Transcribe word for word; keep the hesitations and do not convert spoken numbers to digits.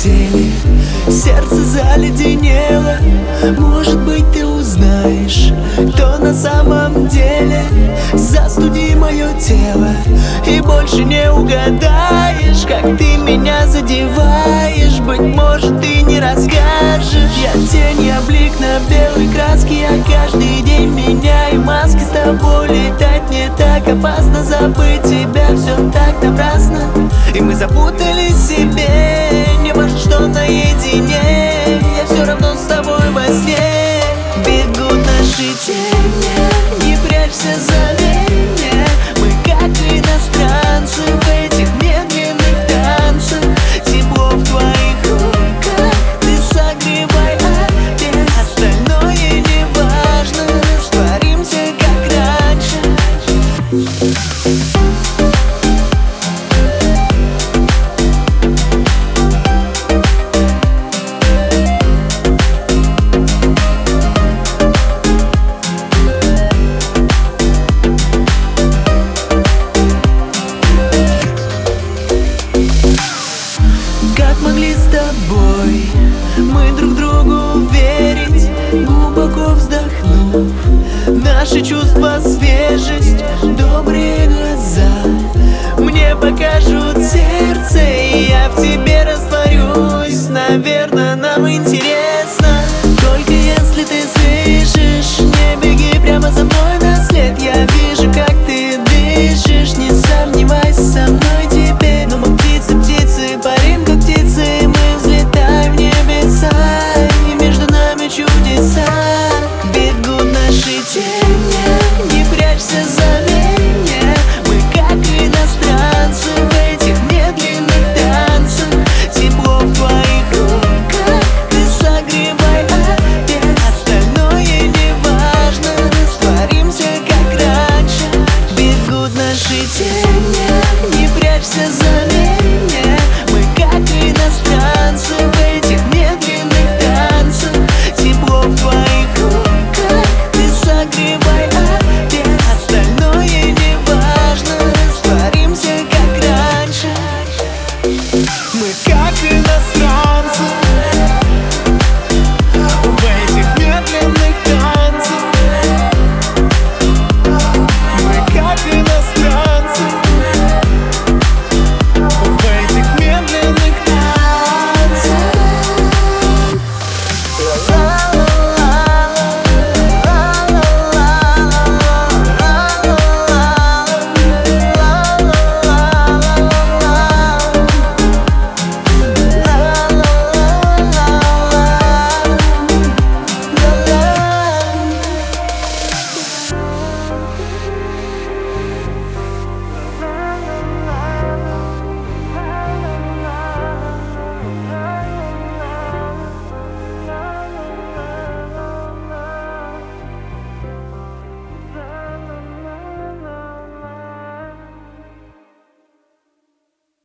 теле, сердце заледенело. Может быть, ты узнаешь, кто на самом деле. Застуди мое тело, и больше не угадаешь, как ты меня задеваешь. Быть может, ты не расскажешь. Я тень, я блик на белой краске. Я каждый день меняю маски. С тобой летать не так опасно, забыть тебя все так напрасно. И мы запутались в себе, не важно, что наедине. Я все равно с тобой во сне. Бегут наши тени, не прячься за меня. Мы как иностранцы в этих медленных танцах. Тепло в твоих руках, ты согревай опять. Остальное не важно, растворимся как раньше. Как могли с тобой мы друг другу верить, глубоко вздохнув, наши чувства, свежесть, добрые глаза мне покажут сердце, и я в тебе растворюсь. Наверное, нам интересно, только если ты слышишь. Не беги прямо за мной на след, я вижу, как ты дышишь. Не сомневайся со мной теперь. Но мы птицы, птицы, парим как птицы. Мы взлетаем в небеса, и между нами чудеса. Бегут наши тени, не прячься за меня. Мы как иностранцы в этих медленных танцах. Тепло в твоих руках, ты согревай опять. Остальное не важно, растворимся как раньше. Бегут наши тени, не прячься за меня.